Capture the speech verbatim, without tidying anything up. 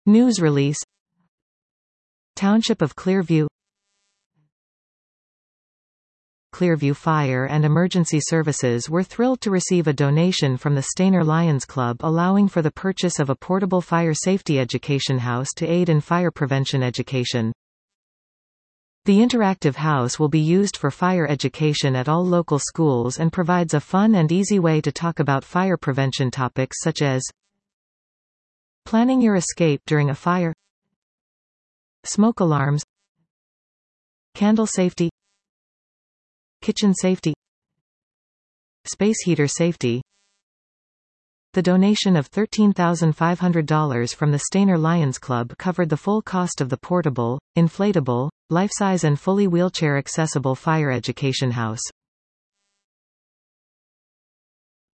News release. Township of Clearview. Clearview Fire and Emergency Services were thrilled to receive a donation from the Stayner Lions Club allowing for the purchase of a portable fire safety education house to aid in fire prevention education. The interactive house will be used for fire education at all local schools and provides a fun and easy way to talk about fire prevention topics such as planning your escape during a fire, smoke alarms, candle safety, kitchen safety, space heater safety. The donation of thirteen thousand five hundred dollars from the Stayner Lions Club covered the full cost of the portable, inflatable, life-size and fully wheelchair-accessible fire education house.